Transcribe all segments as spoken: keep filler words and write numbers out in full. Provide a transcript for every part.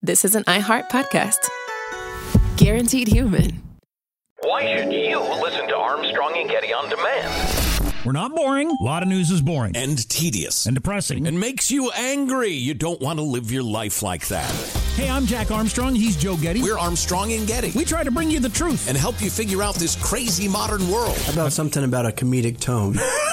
this is an iHeart podcast. Guaranteed human. Why should you listen to Armstrong and Getty on demand? We're not boring. A lot of news is boring. And tedious. And depressing. And makes you angry. You don't want to live your life like that. Hey, I'm Jack Armstrong. He's Joe Getty. We're Armstrong and Getty. We try to bring you the truth. And help you figure out this crazy modern world. How about something about a comedic tone?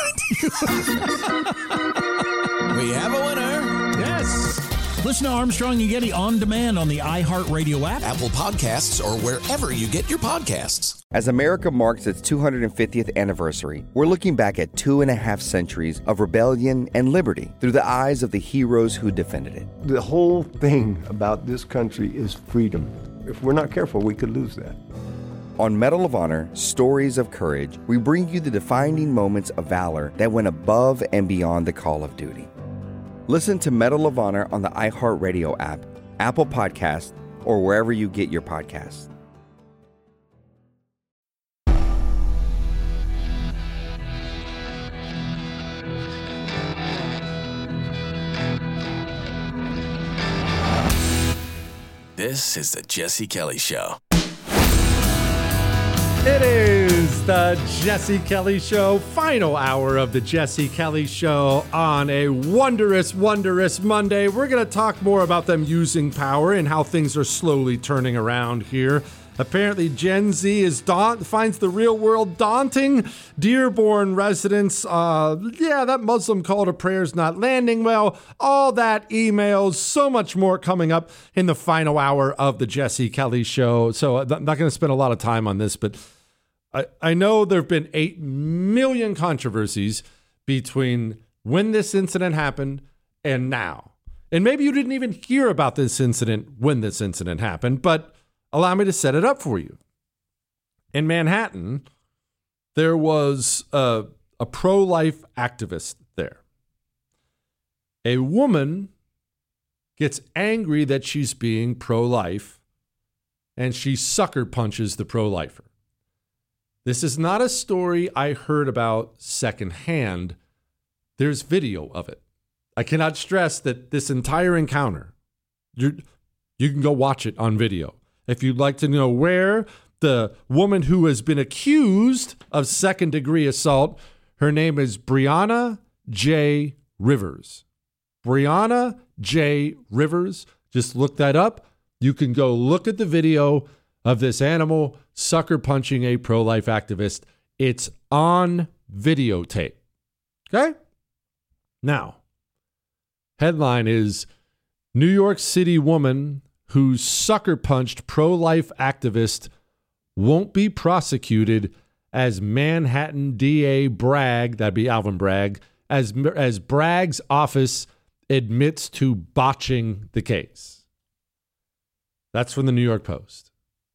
We have a winner. Yes. Listen to Armstrong and Getty on demand on the iHeartRadio app, Apple Podcasts, or wherever you get your podcasts. As America marks its two hundred fiftieth anniversary, we're looking back at two and a half centuries of rebellion and liberty through the eyes of the heroes who defended it. The whole thing about this country is freedom. If we're not careful, we could lose that. On Medal of Honor, Stories of Courage, we bring you the defining moments of valor that went above and beyond the call of duty. Listen to Medal of Honor on the iHeartRadio app, Apple Podcasts, or wherever you get your podcasts. This is the Jesse Kelly Show. It is the Jesse Kelly Show, final hour of the Jesse Kelly Show on a wondrous, wondrous Monday. We're going to talk more about them using power and how things are slowly turning around here. Apparently, Gen Z is daunt finds the real world daunting. Dearborn residents, uh, yeah, that Muslim call to prayer is not landing well. All that, emails, so much more coming up in the final hour of the Jesse Kelly Show. So I'm not going to spend a lot of time on this, but I, I know there have been eight million controversies between when this incident happened and now. And maybe you didn't even hear about this incident when this incident happened, but allow me to set it up for you. In Manhattan, there was a, a pro-life activist there. A woman gets angry that she's being pro-life, and she sucker punches the pro-lifer. This is not a story I heard about secondhand. There's video of it. I cannot stress that this entire encounter, you you can go watch it on video. If you'd like to know where the woman who has been accused of second degree assault, her name is Brianna J. Rivers. Brianna J. Rivers. Just look that up. You can go look at the video of this animal sucker punching a pro-life activist. It's on videotape. Okay? Now, headline is New York City woman who sucker punched pro-life activist won't be prosecuted as Manhattan D A Bragg, that'd be Alvin Bragg, as, as Bragg's office admits to botching the case. That's from the New York Post.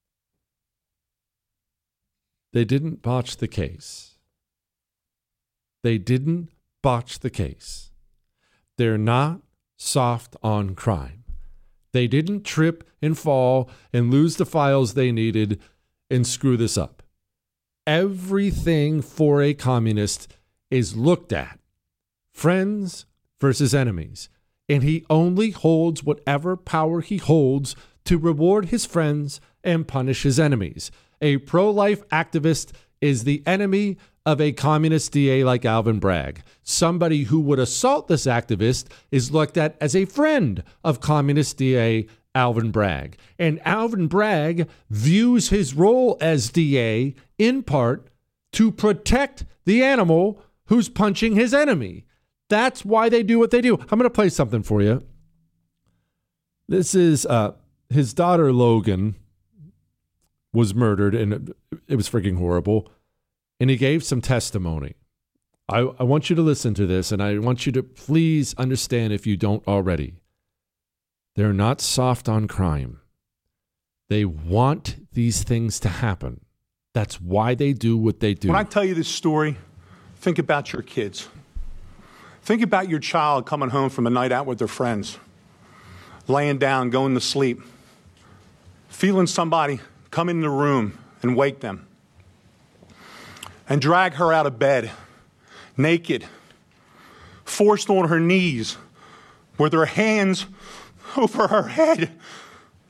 They didn't botch the case. They didn't botch the case. They're not soft on crime. They didn't trip and fall and lose the files they needed and screw this up. Everything for a communist is looked at. Friends versus enemies. And he only holds whatever power he holds to reward his friends and punish his enemies. A pro-life activist is the enemy of a communist D A like Alvin Bragg. Somebody who would assault this activist is looked at as a friend of communist D A Alvin Bragg. And Alvin Bragg views his role as D A in part to protect the animal who's punching his enemy. That's why they do what they do. I'm going to play something for you. This is uh, his daughter, Logan, was murdered, and it was freaking horrible. And he gave some testimony. I, I want you to listen to this, and I want you to please understand if you don't already. They're not soft on crime. They want these things to happen. That's why they do what they do. When I tell you this story, think about your kids. Think about your child coming home from a night out with their friends, laying down, going to sleep, feeling somebody come in the room and wake them and drag her out of bed, naked, forced on her knees with her hands over her head,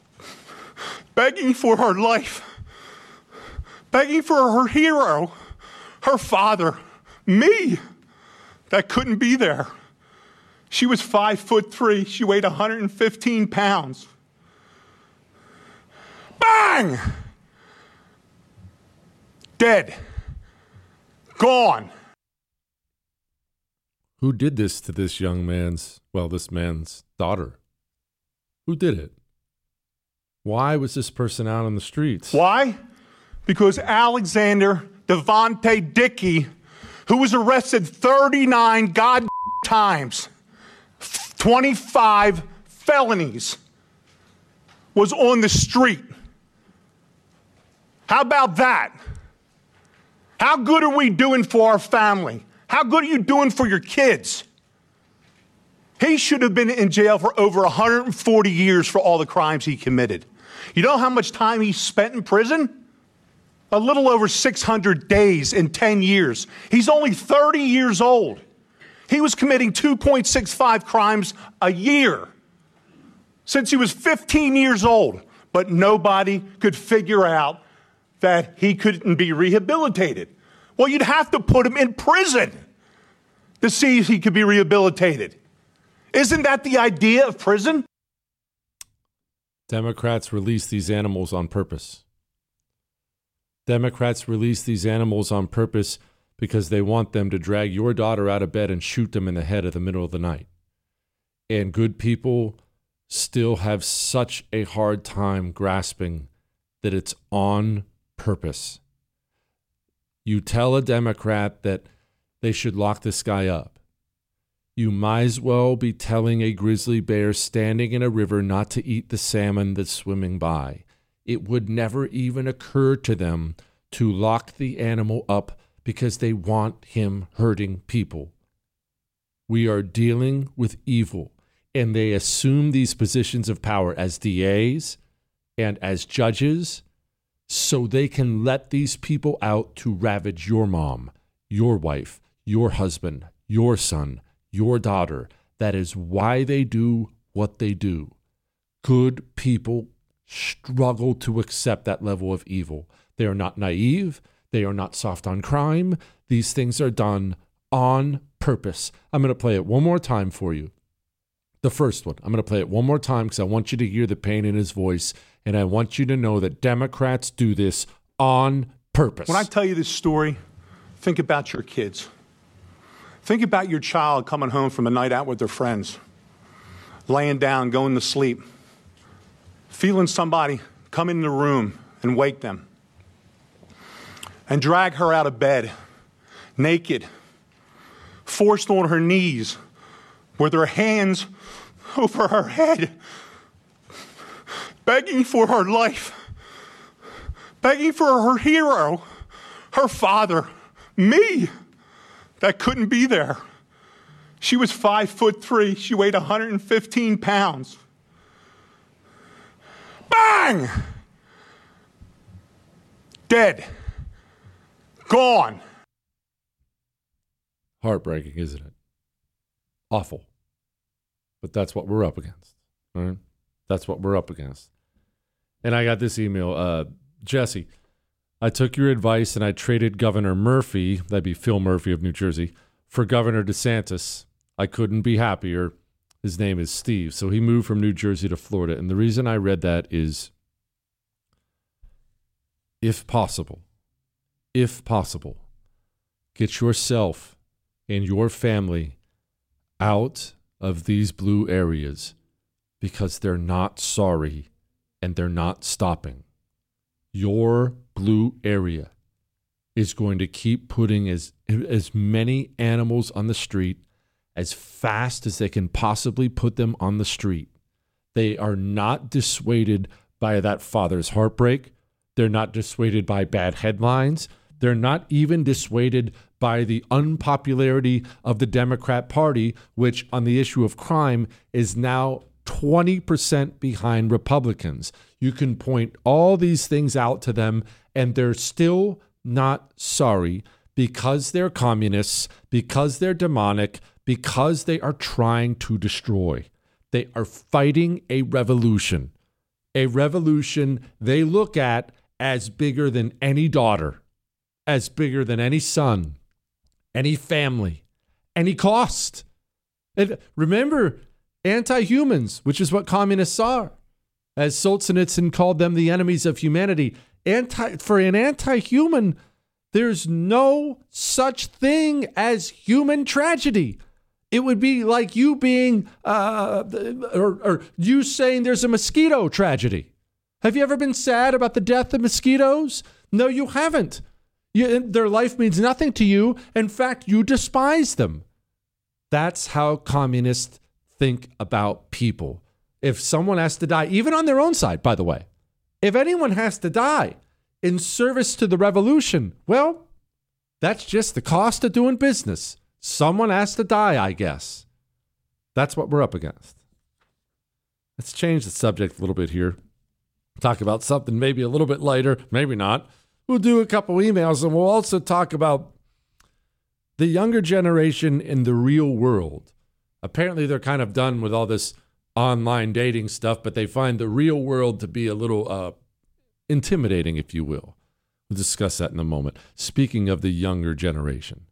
begging for her life, begging for her hero, her father, me, that couldn't be there. She was five foot three. She weighed one hundred fifteen pounds. Bang! Dead. Gone. Who did this to this young man's, well, this man's daughter? Who did it? Why was this person out on the streets? Why? Because Alexander Devontae Dickey, who was arrested thirty-nine god times, twenty-five felonies, was on the street. How about that? How good are we doing for our family? How good are you doing for your kids? He should have been in jail for over one hundred forty years for all the crimes he committed. You know how much time he spent in prison? A little over six hundred days in ten years. He's only thirty years old. He was committing two point six five crimes a year since he was fifteen years old, but nobody could figure out that he couldn't be rehabilitated. Well, you'd have to put him in prison to see if he could be rehabilitated. Isn't that the idea of prison? Democrats release these animals on purpose. Democrats release these animals on purpose because they want them to drag your daughter out of bed and shoot them in the head at the middle of the night. And good people still have such a hard time grasping that it's on purpose. You tell a Democrat that they should lock this guy up. You might as well be telling a grizzly bear standing in a river not to eat the salmon that's swimming by. It would never even occur to them to lock the animal up because they want him hurting people. We are dealing with evil, and they assume these positions of power as D As and as judges so they can let these people out to ravage your mom, your wife, your husband, your son, your daughter. That is why they do what they do. Good people struggle to accept that level of evil. They are not naive. They are not soft on crime. These things are done on purpose. I'm going to play it one more time for you. The first one. I'm going to play it one more time because I want you to hear the pain in his voice, and I want you to know that Democrats do this on purpose. When I tell you this story, think about your kids. Think about your child coming home from a night out with their friends, laying down, going to sleep, feeling somebody come in the room and wake them and drag her out of bed, naked, forced on her knees with her hands over her head, begging for her life, begging for her hero, her father, me, that couldn't be there. She was five foot three. She weighed one hundred fifteen pounds. Bang! Dead. Gone. Heartbreaking, isn't it? Awful. But that's what we're up against. All right? That's what we're up against. And I got this email. Uh, Jesse, I took your advice and I traded Governor Murphy, that'd be Phil Murphy of New Jersey, for Governor DeSantis. I couldn't be happier. His name is Steve. So he moved from New Jersey to Florida. And the reason I read that is, if possible, if possible, get yourself and your family out of these blue areas because they're not sorry and they're not stopping. Your blue area is going to keep putting as, as many animals on the street as fast as they can possibly put them on the street. They are not dissuaded by that father's heartbreak. They're not dissuaded by bad headlines. They're not even dissuaded by the unpopularity of the Democrat Party, which on the issue of crime is now twenty percent behind Republicans. You can point all these things out to them, and they're still not sorry because they're communists, because they're demonic, because they are trying to destroy. They are fighting a revolution. a revolution they look at as bigger than any daughter, as bigger than any son, any family, any cost. And remember, anti-humans, which is what communists are, as Solzhenitsyn called them, the enemies of humanity. Anti, for an anti-human, there's no such thing as human tragedy. It would be like you being, uh, or, or you saying there's a mosquito tragedy. Have you ever been sad about the death of mosquitoes? No, you haven't. You, their life means nothing to you. In fact, you despise them. That's how communists think about people. If someone has to die, even on their own side, by the way, if anyone has to die in service to the revolution, well, that's just the cost of doing business. Someone has to die, I guess. That's what we're up against. Let's change the subject a little bit here. Talk about something maybe a little bit lighter, maybe not. We'll do a couple emails, and we'll also talk about the younger generation in the real world. Apparently, they're kind of done with all this online dating stuff, but they find the real world to be a little uh, intimidating, if you will. We'll discuss that in a moment. Speaking of the younger generation,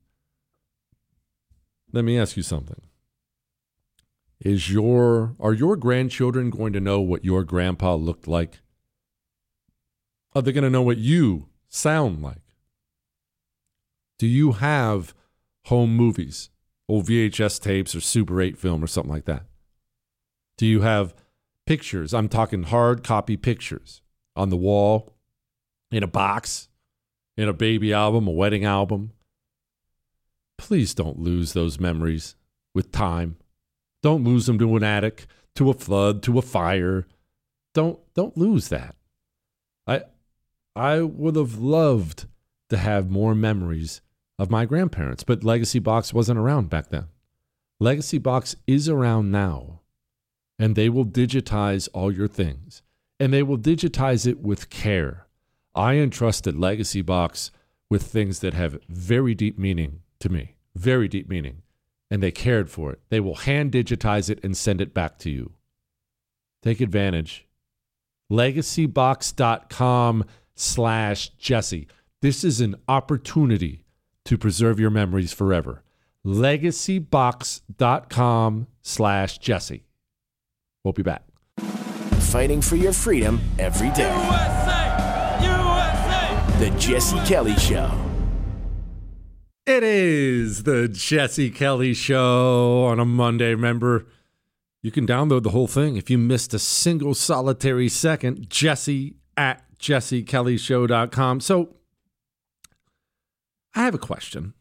let me ask you something. Is your are your grandchildren going to know what your grandpa looked like? Are they going to know what you sound like? Do you have home movies, old V H S tapes or Super eight film or something like that? Do you have pictures? I'm talking hard copy pictures on the wall, in a box, in a baby album, a wedding album. Please don't lose those memories with time. Don't lose them to an attic, to a flood, to a fire. Don't don't lose that. I I would have loved to have more memories of my grandparents, but Legacy Box wasn't around back then. Legacy Box is around now, and they will digitize all your things, and they will digitize it with care. I entrusted Legacy Box with things that have very deep meaning to me, very deep meaning, and they cared for it. They will hand digitize it and send it back to you. Take advantage. LegacyBox.com slash Jesse. This is an opportunity to preserve your memories forever. LegacyBox.com slash Jesse. We'll be back. Fighting for your freedom every day. U S A! U S A! The Jesse Kelly Show. It is the Jesse Kelly Show on a Monday. Remember, you can download the whole thing if you missed a single solitary second. Jesse at jesse kelly show dot com. So, I have a question.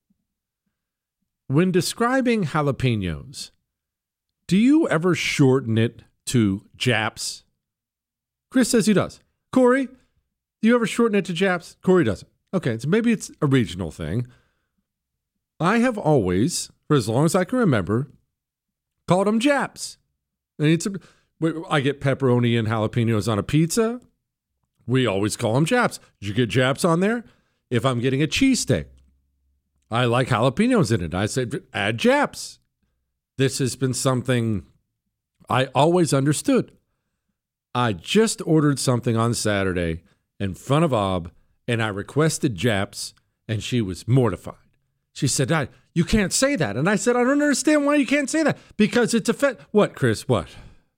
When describing jalapenos, do you ever shorten it to Japs? Chris says he does. Corey, do you ever shorten it to Japs? Corey doesn't. Okay, so maybe it's a regional thing. I have always, for as long as I can remember, called them Japs. And it's a, I get pepperoni and jalapenos on a pizza. We always call them Japs. Did you get Japs on there? If I'm getting a cheesesteak, I like jalapenos in it. I say, add Japs. This has been something I always understood. I just ordered something on Saturday in front of Ob, and I requested Japs, and she was mortified. She said, I, you can't say that. And I said, I don't understand why you can't say that. Because it's a fet. What, Chris? What?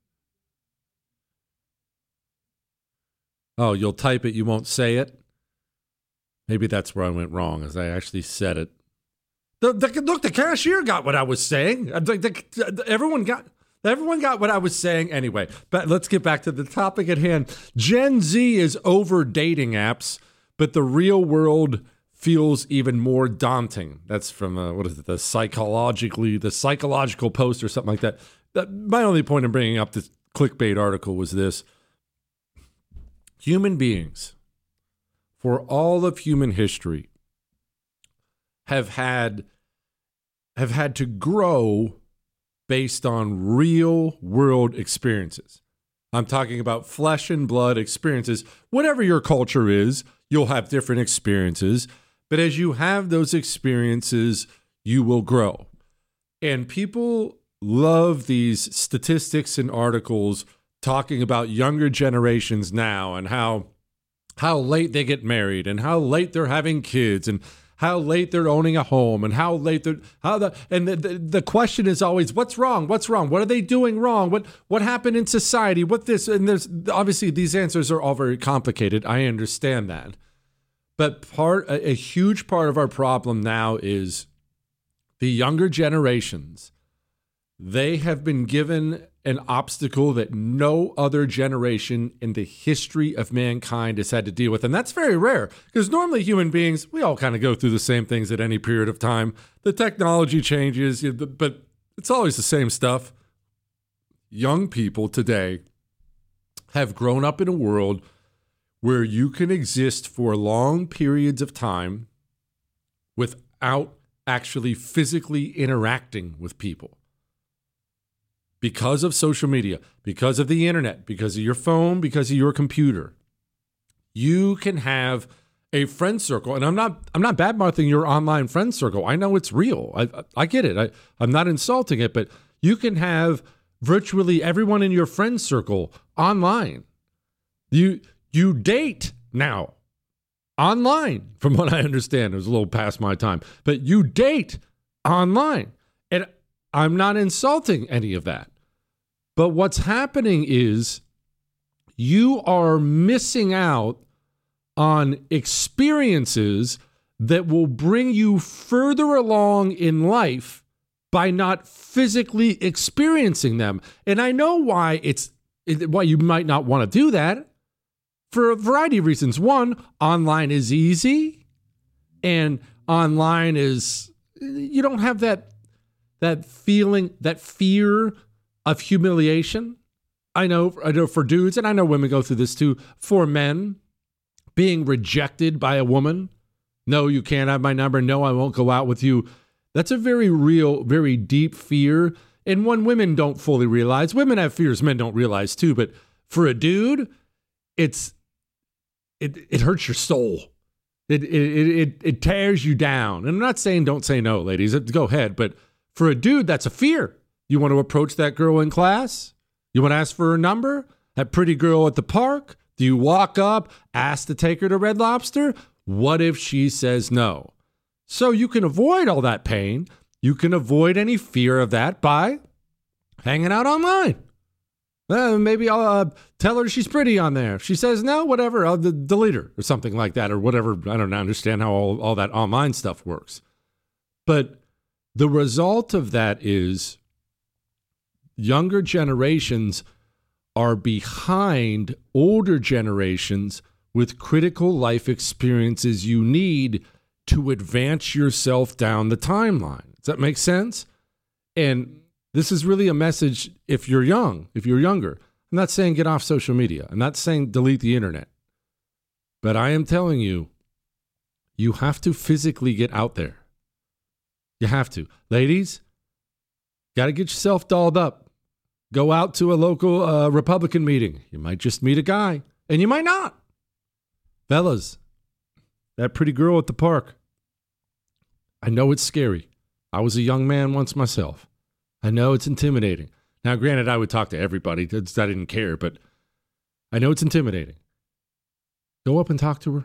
Oh, you'll type it, you won't say it? Maybe that's where I went wrong, as I actually said it. The, the, look, the cashier got what I was saying. The, the, everyone got everyone got what I was saying anyway. But let's get back to the topic at hand. Gen Z is over dating apps, but the real world feels even more daunting. That's from, uh, what is it, the psychologically, the psychological post or something like that. that. My only point in bringing up this clickbait article was this. Human beings, for all of human history, have had have had to grow based on real world experiences. I'm talking about flesh and blood experiences. Whatever your culture is, you'll have different experiences. But as you have those experiences, you will grow. And people love these statistics and articles talking about younger generations now and how how late they get married and how late they're having kids and how late they're owning a home and how late they're how the and the, the, the question is always, what's wrong? What's wrong? What are they doing wrong? What what happened in society? What this and there's obviously these answers are all very complicated. I understand that. But part a, a huge part of our problem now is the younger generations. They have been given an obstacle that no other generation in the history of mankind has had to deal with. And that's very rare because normally human beings, we all kind of go through the same things at any period of time. The technology changes, but it's always the same stuff. Young people today have grown up in a world where you can exist for long periods of time without actually physically interacting with people. Because of social media, because of the internet, because of your phone, because of your computer, you can have a friend circle. And I'm not I'm not bad-mouthing your online friend circle. I know it's real. I I get it. I, I'm not insulting it, but you can have virtually everyone in your friend circle online. You you date now online, from what I understand. It was a little past my time. But you date online. And I'm not insulting any of that. But what's happening is you are missing out on experiences that will bring you further along in life by not physically experiencing them. And I know why it's why you might not want to do that for a variety of reasons. One, online is easy, and online is you don't have that that feeling, that fear of humiliation. I know, I know for dudes, and I know women go through this too, for men, being rejected by a woman. No, you can't have my number. No, I won't go out with you. That's a very real, very deep fear. And one women don't fully realize. Women have fears men don't realize too. But for a dude, it's it it hurts your soul. It it it it tears you down. And I'm not saying don't say no, ladies. Go ahead. But for a dude, that's a fear. You want to approach that girl in class? You want to ask for her number? That pretty girl at the park? Do you walk up, ask to take her to Red Lobster? What if she says no? So you can avoid all that pain. You can avoid any fear of that by hanging out online. Uh, maybe I'll uh, tell her she's pretty on there. If she says no, whatever, I'll d- delete her or something like that or whatever. I don't understand how all, all that online stuff works. But the result of that is younger generations are behind older generations with critical life experiences you need to advance yourself down the timeline. Does that make sense? And this is really a message if you're young, if you're younger. I'm not saying get off social media. I'm not saying delete the internet. But I am telling you, you have to physically get out there. You have to. Ladies, got to get yourself dolled up. Go out to a local uh, Republican meeting. You might just meet a guy, and you might not. Fellas, that pretty girl at the park. I know it's scary. I was a young man once myself. I know it's intimidating. Now, granted, I would talk to everybody. I didn't care, but I know it's intimidating. Go up and talk to her.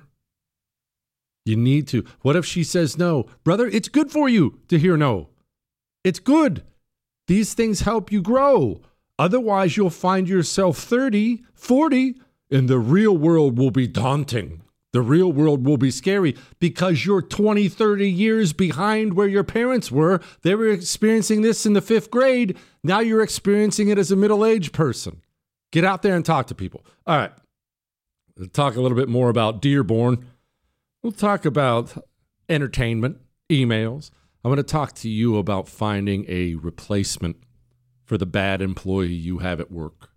You need to. What if she says no? Brother, it's good for you to hear no. It's good. These things help you grow. Otherwise, you'll find yourself thirty, forty, and the real world will be daunting. The real world will be scary because you're twenty, thirty years behind where your parents were. They were experiencing this in the fifth grade. Now you're experiencing it as a middle-aged person. Get out there and talk to people. All right. We'll talk a little bit more about Dearborn. We'll talk about entertainment, emails. I'm going to talk to you about finding a replacement for the bad employee you have at work.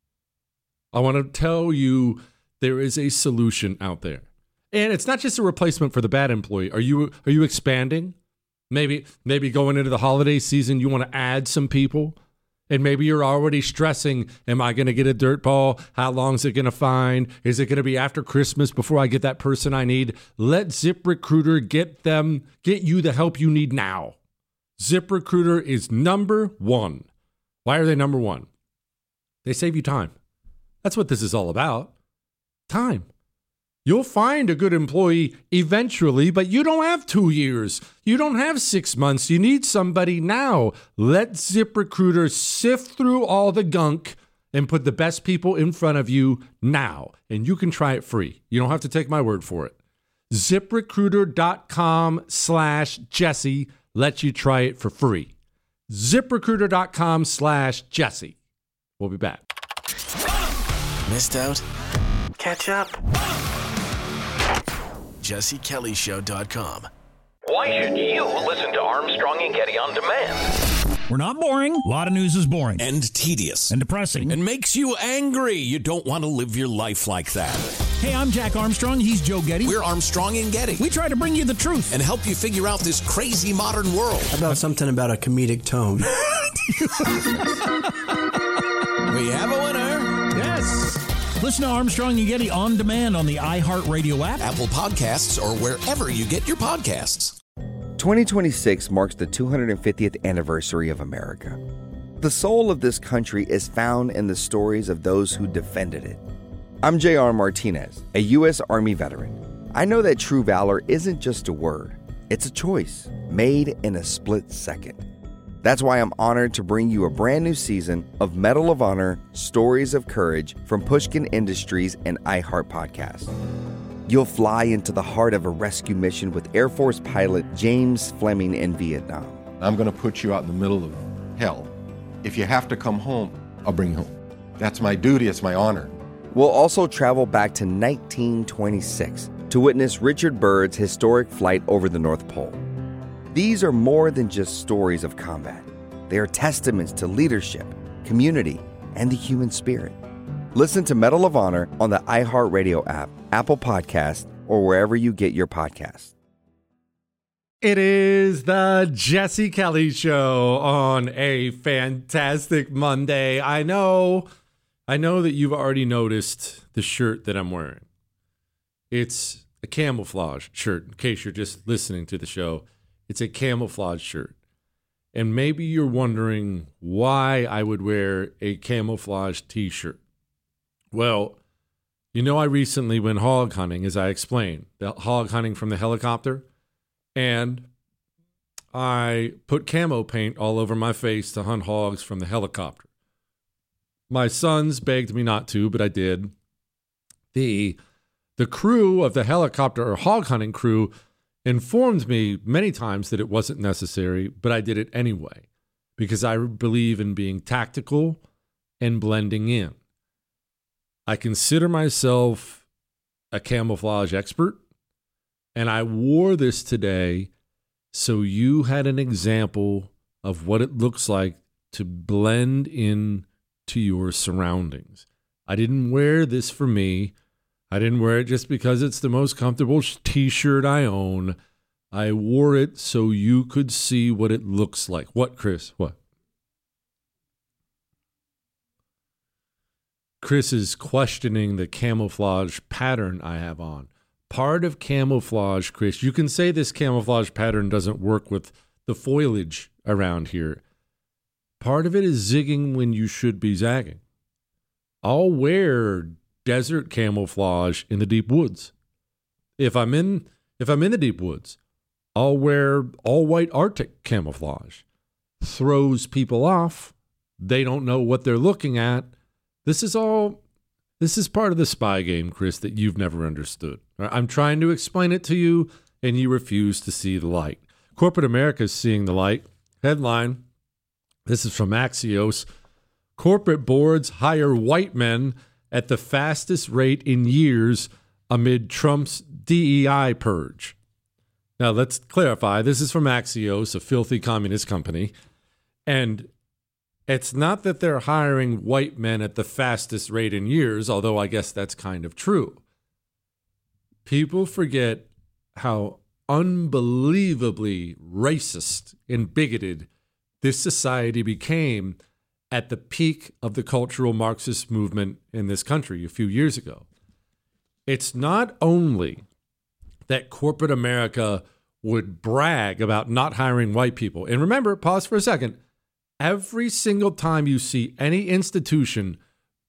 I want to tell you there is a solution out there. And it's not just a replacement for the bad employee. Are you are you expanding? Maybe maybe going into the holiday season, you want to add some people. And maybe you're already stressing, am I going to get a dirt ball? How long is it going to find? Is it going to be after Christmas before I get that person I need? Let ZipRecruiter get them, get you the help you need now. ZipRecruiter is number one. Why are they number one? They save you time. That's what this is all about. Time. You'll find a good employee eventually, but you don't have two years. You don't have six months. You need somebody now. Let ZipRecruiter sift through all the gunk and put the best people in front of you now. And you can try it free. You don't have to take my word for it. ZipRecruiter.com slash Jesse lets you try it for free. ZipRecruiter.com slash Jesse. We'll be back. Missed out? Catch up. Jesse Kelly Show dot com. Why should you listen to Armstrong and Getty on demand? We're not boring. A lot of news is boring. And tedious. And depressing. And makes you angry. You don't want to live your life like that. Hey, I'm Jack Armstrong. He's Joe Getty. We're Armstrong and Getty. We try to bring you the truth. And help you figure out this crazy modern world. How about something about a comedic tone? We have a winner. Yes. Listen to Armstrong and Getty on demand on the iHeartRadio app, Apple Podcasts, or wherever you get your podcasts. twenty twenty-six marks the two hundred fiftieth anniversary of America. The soul of this country is found in the stories of those who defended it. I'm J R Martinez, a U S Army veteran. I know that true valor isn't just a word. It's a choice made in a split second. That's why I'm honored to bring you a brand new season of Medal of Honor Stories of Courage from Pushkin Industries and iHeart Podcast. You'll fly into the heart of a rescue mission with Air Force pilot James Fleming in Vietnam. I'm going to put you out in the middle of hell. If you have to come home, I'll bring you home. That's my duty. It's my honor. We'll also travel back to nineteen twenty-six to witness Richard Byrd's historic flight over the North Pole. These are more than just stories of combat. They are testaments to leadership, community, and the human spirit. Listen to Medal of Honor on the iHeartRadio app, Apple Podcasts, or wherever you get your podcasts. It is the Jesse Kelly Show on a fantastic Monday. I know, I know that you've already noticed the shirt that I'm wearing. It's a camouflage shirt, in case you're just listening to the show. It's a camouflage shirt. And maybe you're wondering why I would wear a camouflage t-shirt. Well, you know, I recently went hog hunting, as I explained, the hog hunting from the helicopter. And I put camo paint all over my face to hunt hogs from the helicopter. My sons begged me not to, but I did. The, the crew of the helicopter, or hog hunting crew, informed me many times that it wasn't necessary, but I did it anyway because I believe in being tactical and blending in. I consider myself a camouflage expert, and I wore this today so you had an example of what it looks like to blend in to your surroundings. I didn't wear this for me. I didn't wear it just because it's the most comfortable t-shirt I own. I wore it so you could see what it looks like. What, Chris? What? Chris is questioning the camouflage pattern I have on. Part of camouflage, Chris, you can say this camouflage pattern doesn't work with the foliage around here. Part of it is zigging when you should be zagging. I'll wear desert camouflage in the deep woods. If I'm in if I'm in the deep woods, I'll wear all white Arctic camouflage. Throws people off. They don't know what they're looking at. This is all this is part of the spy game, Chris, that you've never understood. I'm trying to explain it to you, and you refuse to see the light. Corporate America is seeing the light. Headline, this is from Axios. Corporate boards hire white men at the fastest rate in years amid Trump's D E I purge. Now, let's clarify. This is from Axios, a filthy communist company. And it's not that they're hiring white men at the fastest rate in years, although I guess that's kind of true. People forget how unbelievably racist and bigoted this society became at the peak of the cultural Marxist movement in this country a few years ago. It's not only that corporate America would brag about not hiring white people. And remember, pause for a second. Every single time you see any institution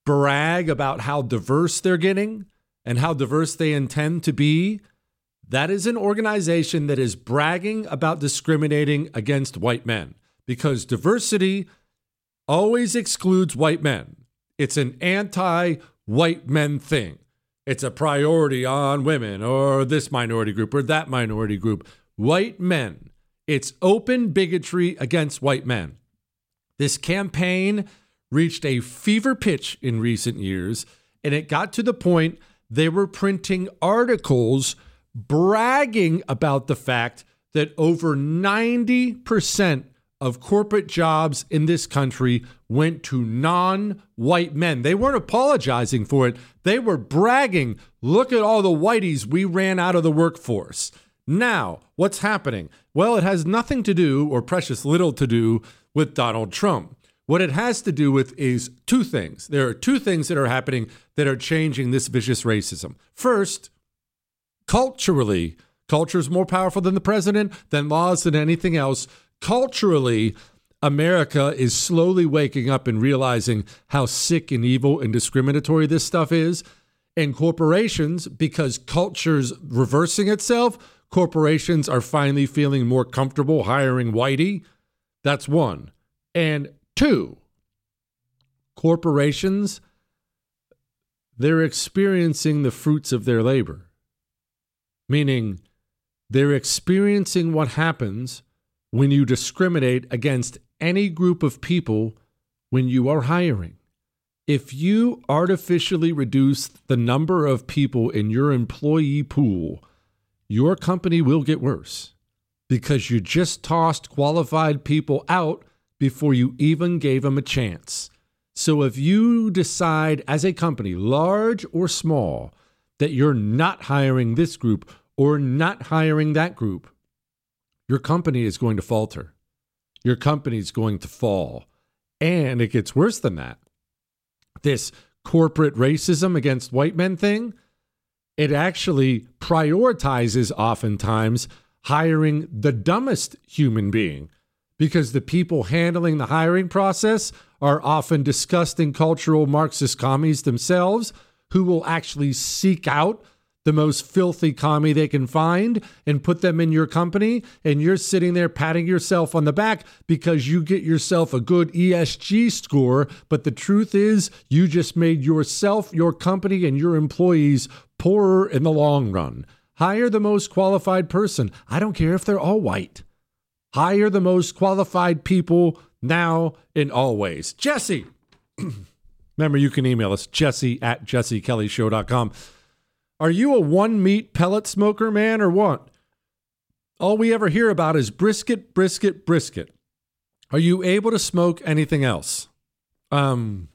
brag about how diverse they're getting and how diverse they intend to be, that is an organization that is bragging about discriminating against white men, because diversity always excludes white men. It's an anti-white men thing. It's a priority on women or this minority group or that minority group. White men. It's open bigotry against white men. This campaign reached a fever pitch in recent years, and it got to the point they were printing articles bragging about the fact that over ninety percent of corporate jobs in this country went to non-white men. They weren't apologizing for it. They were bragging, look at all the whiteys we ran out of the workforce. Now, what's happening? Well, it has nothing to do, or precious little to do, with Donald Trump. What it has to do with is two things. There are two things that are happening that are changing this vicious racism. First, culturally, culture is more powerful than the president, than laws, than anything else. Culturally, America is slowly waking up and realizing how sick and evil and discriminatory this stuff is. And corporations, because culture's reversing itself, corporations are finally feeling more comfortable hiring whitey. That's one. And two, corporations, they're experiencing the fruits of their labor. Meaning they're experiencing what happens when you discriminate against any group of people when you are hiring. If you artificially reduce the number of people in your employee pool, your company will get worse because you just tossed qualified people out before you even gave them a chance. So if you decide as a company, large or small, that you're not hiring this group or not hiring that group, your company is going to falter. Your company is going to fall. And it gets worse than that. This corporate racism against white men thing, it actually prioritizes oftentimes hiring the dumbest human being, because the people handling the hiring process are often disgusting cultural Marxist commies themselves, who will actually seek out the most filthy commie they can find and put them in your company. And you're sitting there patting yourself on the back because you get yourself a good E S G score. But the truth is you just made yourself, your company, and your employees poorer in the long run. Hire the most qualified person. I don't care if they're all white. Hire the most qualified people now and always. Jesse. Remember, you can email us, Jesse at jesse kelly show dot com. Are you a one-meat pellet smoker, man, or what? All we ever hear about is brisket, brisket, brisket. Are you able to smoke anything else? Um,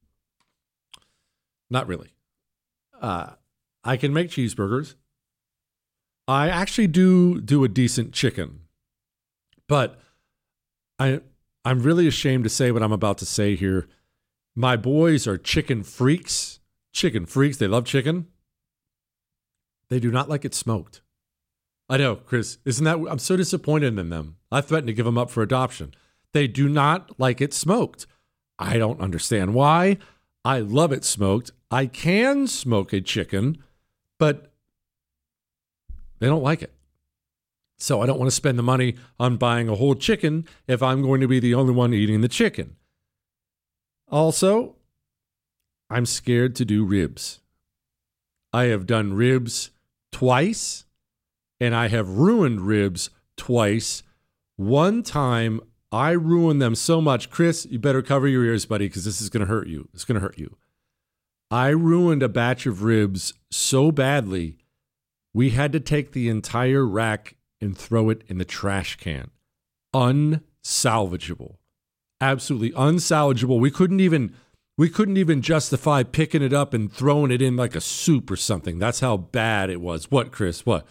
not really. Uh, I can make cheeseburgers. I actually do do a decent chicken. But I, I'm really ashamed to say what I'm about to say here. My boys are chicken freaks. Chicken freaks. They love chicken. They do not like it smoked. I know, Chris. Isn't that? I'm so disappointed in them. I threatened to give them up for adoption. They do not like it smoked. I don't understand why. I love it smoked. I can smoke a chicken, but they don't like it. So I don't want to spend the money on buying a whole chicken if I'm going to be the only one eating the chicken. Also, I'm scared to do ribs. I have done ribs twice, and I have ruined ribs twice. One time, I ruined them so much. Chris, you better cover your ears, buddy, because this is going to hurt you. It's going to hurt you. I ruined a batch of ribs so badly, we had to take the entire rack and throw it in the trash can. Unsalvageable. Absolutely unsalvageable. We couldn't even... We couldn't even justify picking it up and throwing it in like a soup or something. That's how bad it was. What, Chris? What?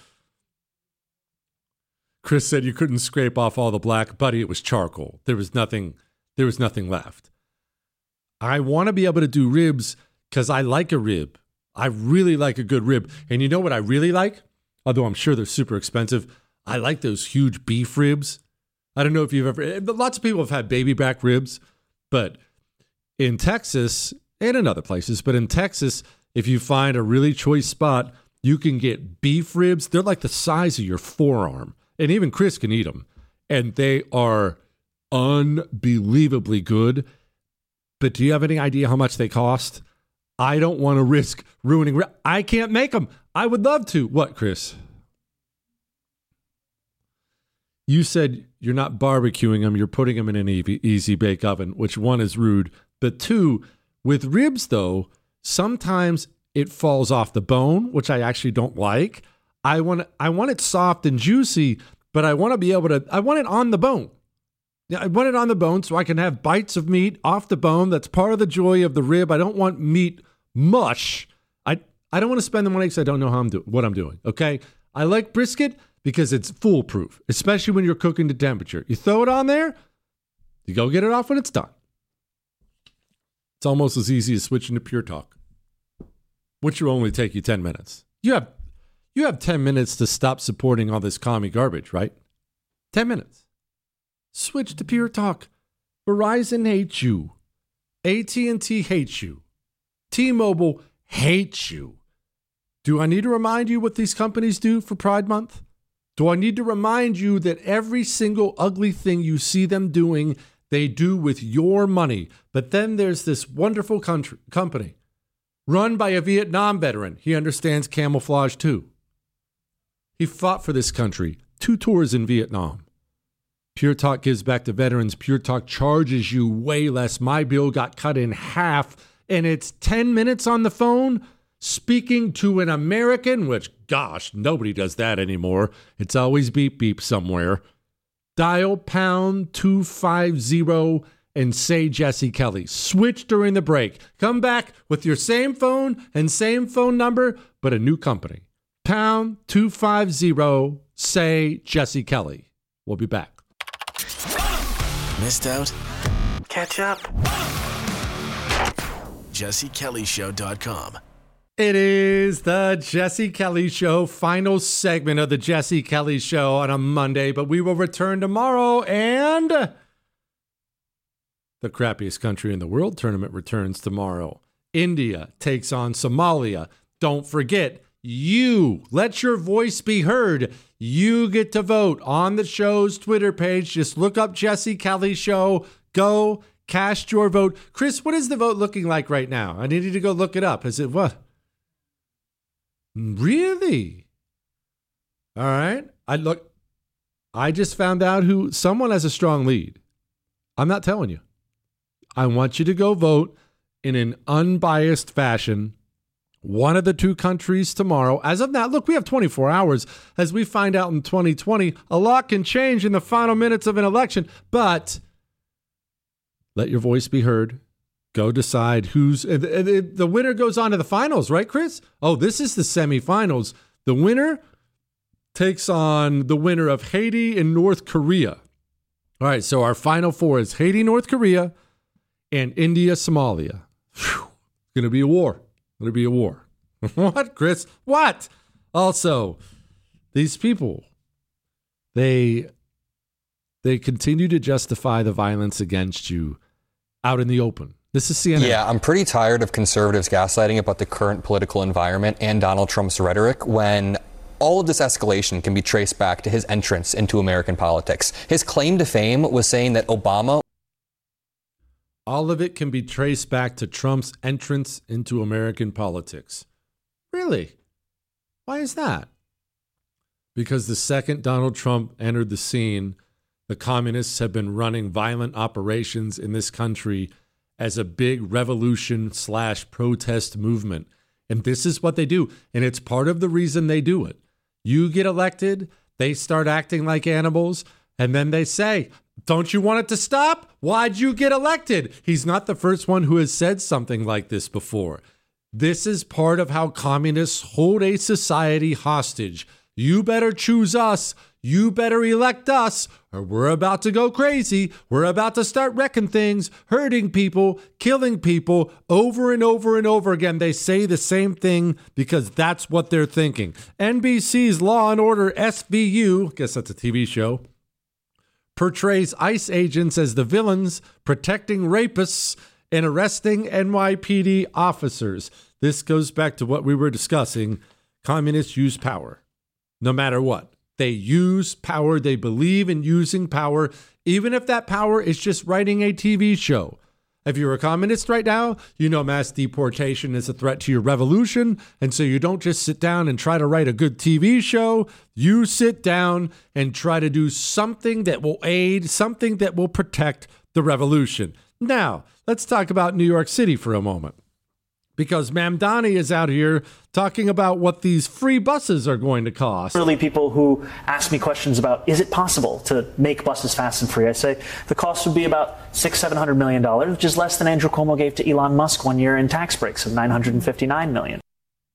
Chris said you couldn't scrape off all the black. Buddy, it was charcoal. There was nothing, there was nothing left. I want to be able to do ribs because I like a rib. I really like a good rib. And you know what I really like? Although I'm sure they're super expensive. I like those huge beef ribs. I don't know if you've ever... Lots of people have had baby back ribs, but... in Texas, and in other places. But in Texas, if you find a really choice spot, you can get beef ribs. They're like the size of your forearm. And even Chris can eat them. And they are unbelievably good. But do you have any idea how much they cost? I don't want to risk ruining. I can't make them. I would love to. What, Chris? You said you're not barbecuing them. You're putting them in an easy bake oven, which one is rude. But two, with ribs, though, sometimes it falls off the bone, which I actually don't like. I want I want it soft and juicy, but I want to be able to, I want it on the bone. I want it on the bone so I can have bites of meat off the bone. That's part of the joy of the rib. I don't want meat mush. I, I don't want to spend the money because I don't know how I'm doing what I'm doing. Okay. I like brisket because it's foolproof, especially when you're cooking to temperature. You throw it on there, you go get it off when it's done. It's almost as easy as switching to Pure Talk, which will only take you ten minutes. You have you have ten minutes to stop supporting all this commie garbage, right? ten minutes. Switch to Pure Talk. Verizon hates you. A T and T hates you. T-Mobile hates you. Do I need to remind you what these companies do for Pride Month? Do I need to remind you that every single ugly thing you see them doing, they do with your money? But then there's this wonderful country, company run by a Vietnam veteran. He understands camouflage too. He fought for this country, two tours in Vietnam. Pure Talk gives back to veterans. Pure Talk charges you way less. My bill got cut in half, and it's ten minutes on the phone speaking to an American, which, gosh, nobody does that anymore. It's always beep, beep somewhere. Dial pound two five zero and say Jesse Kelly. Switch during the break. Come back with your same phone and same phone number, but a new company. Pound two five zero, say Jesse Kelly. We'll be back. Missed out? Catch up. Jesse Kelly Show dot com. It is the Jesse Kelly Show, final segment of the Jesse Kelly Show on a Monday, but we will return tomorrow, and the crappiest country in the world tournament returns tomorrow. India takes on Somalia. Don't forget, you, let your voice be heard. You get to vote on the show's Twitter page. Just look up Jesse Kelly Show. Go cast your vote. Chris, what is the vote looking like right now? I need you to go look it up. Is it what? Really? All right. I look. I just found out who someone has a strong lead. I'm not telling you. I want you to go vote in an unbiased fashion. One of the two countries tomorrow. As of now, look, we have twenty-four hours. As we find out in twenty twenty, a lot can change in the final minutes of an election. But let your voice be heard. Go decide who's the winner goes on to the finals, right, Chris? Oh, this is the semifinals. The winner takes on the winner of Haiti and North Korea. All right, so our final four is Haiti, North Korea, and India, Somalia. Whew. It's going to be a war. It's going to be a war. What, Chris? What? Also, these people, they they continue to justify the violence against you out in the open. This is C N N. Yeah, I'm pretty tired of conservatives gaslighting about the current political environment and Donald Trump's rhetoric when all of this escalation can be traced back to his entrance into American politics. His claim to fame was saying that Obama... All of it can be traced back to Trump's entrance into American politics. Really? Why is that? Because the second Donald Trump entered the scene, the communists have been running violent operations in this country as a big revolution slash protest movement. And this is what they do. And it's part of the reason they do it. You get elected, they start acting like animals, and then they say, don't you want it to stop? Why'd you get elected? He's not the first one who has said something like this before. This is part of how communists hold a society hostage. You better choose us. You better elect us, or we're about to go crazy. We're about to start wrecking things, hurting people, killing people over and over and over again. They say the same thing because that's what they're thinking. N B C's Law and Order S V U, I guess that's a T V show, portrays ICE agents as the villains protecting rapists in arresting N Y P D officers. This goes back to what we were discussing. Communists use power, no matter what. They use power. They believe in using power, even if that power is just writing a T V show. If you're a communist right now, you know mass deportation is a threat to your revolution, and so you don't just sit down and try to write a good T V show. You sit down and try to do something that will aid, something that will protect the revolution. Now, let's talk about New York City for a moment, because Mamdani is out here talking about what these free buses are going to cost. Really, people who ask me questions about, is it possible to make buses fast and free? I say the cost would be about six, seven hundred million dollars, which is less than Andrew Cuomo gave to Elon Musk one year in tax breaks of nine hundred fifty-nine million dollars.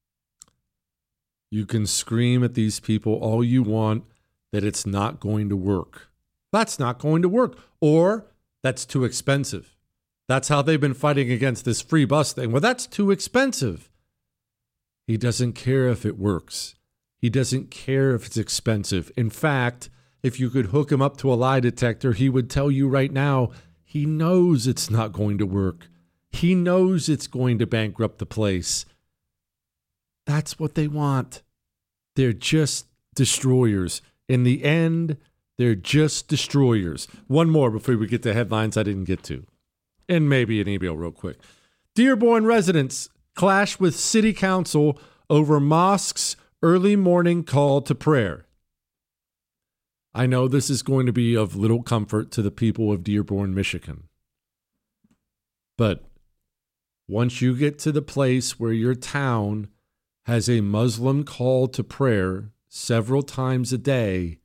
You can scream at these people all you want that it's not going to work. That's not going to work. Or that's too expensive. That's how they've been fighting against this free bus thing. Well, that's too expensive. He doesn't care if it works. He doesn't care if it's expensive. In fact, if you could hook him up to a lie detector, he would tell you right now, he knows it's not going to work. He knows it's going to bankrupt the place. That's what they want. They're just destroyers. In the end, they're just destroyers. One more before we get to headlines I didn't get to. And maybe an email real quick. Dearborn residents clash with city council over mosque's early morning call to prayer. I know this is going to be of little comfort to the people of Dearborn, Michigan. But once you get to the place where your town has a Muslim call to prayer several times a day,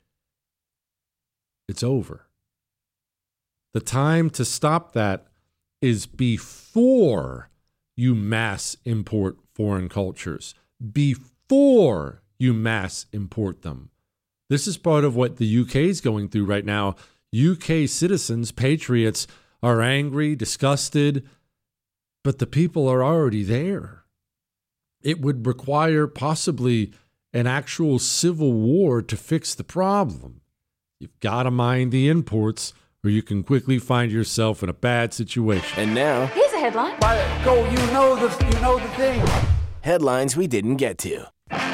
it's over. The time to stop that is before you mass import foreign cultures, before you mass import them. This is part of what the U K is going through right now. U K citizens, patriots, are angry, disgusted, but the people are already there. It would require possibly an actual civil war to fix the problem. You've got to mind the imports, or you can quickly find yourself in a bad situation. And now, here's a headline. Go, you know the, you know the thing. Headlines we didn't get to.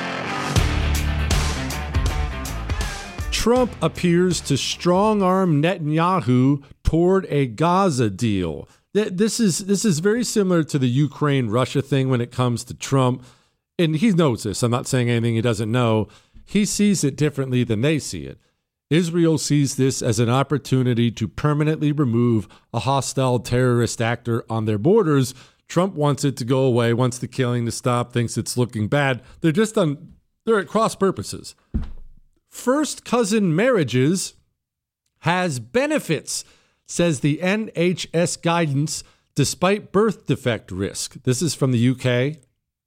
Trump appears to strong-arm Netanyahu toward a Gaza deal. This is this is very similar to the Ukraine-Russia thing when it comes to Trump. And he knows this. I'm not saying anything he doesn't know. He sees it differently than they see it. Israel sees this as an opportunity to permanently remove a hostile terrorist actor on their borders. Trump wants it to go away, wants the killing to stop, thinks it's looking bad. They're just on, they're at cross purposes. First cousin marriages has benefits, says the N H S guidance, despite birth defect risk. This is from the U K.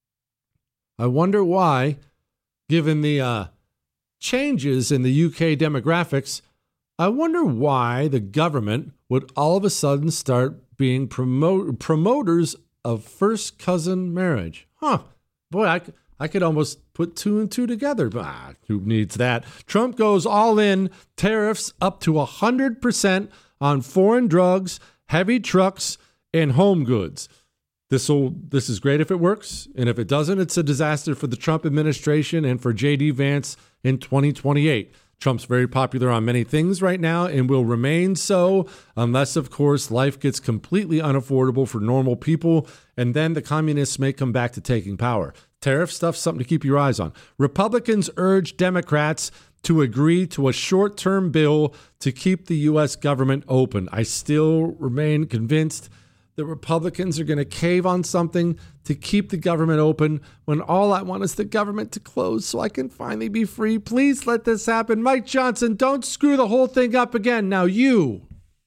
I wonder why, given the uh, changes in the U K demographics, I wonder why the government would all of a sudden start being promote, promoters of first cousin marriage. Huh. Boy, I, I could almost put two and two together, but ah, who needs that? Trump goes all in, tariffs up to one hundred percent on foreign drugs, heavy trucks, and home goods. This'll, this is great if it works, and if it doesn't, it's a disaster for the Trump administration and for J D Vance in twenty twenty-eight. Trump's very popular on many things right now and will remain so unless, of course, life gets completely unaffordable for normal people, and then the communists may come back to taking power. Tariff stuff, something to keep your eyes on. Republicans urge Democrats to agree to a short-term bill to keep the U S government open. I still remain convinced the Republicans are going to cave on something to keep the government open when all I want is the government to close so I can finally be free. Please let this happen. Mike Johnson, don't screw the whole thing up again. Now you,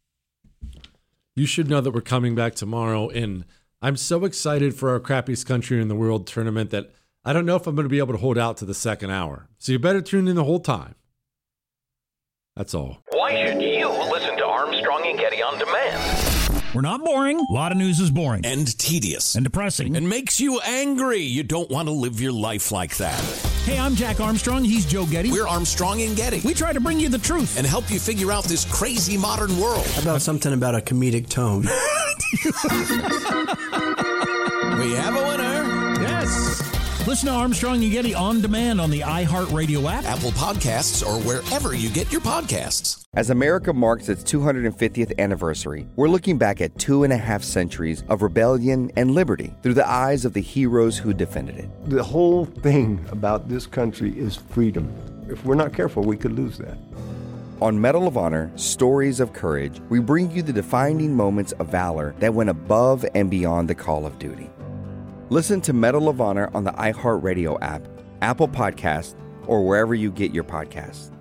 you should know that we're coming back tomorrow, and I'm so excited for our crappiest country in the world tournament that I don't know if I'm going to be able to hold out to the second hour. So you better tune in the whole time. That's all. Why should you listen to Armstrong and Getty on demand? We're not boring. A lot of news is boring. And tedious. And depressing. And makes you angry. You don't want to live your life like that. Hey, I'm Jack Armstrong. He's Joe Getty. We're Armstrong and Getty. We try to bring you the truth. And help you figure out this crazy modern world. How about something about a comedic tone? We have a winner. Yes. Listen to Armstrong and Getty on demand on the iHeartRadio app, Apple Podcasts, or wherever you get your podcasts. As America marks its two hundred fiftieth anniversary, we're looking back at two and a half centuries of rebellion and liberty through the eyes of the heroes who defended it. The whole thing about this country is freedom. If we're not careful, we could lose that. On Medal of Honor, Stories of Courage, we bring you the defining moments of valor that went above and beyond the call of duty. Listen to Medal of Honor on the iHeartRadio app, Apple Podcasts, or wherever you get your podcasts.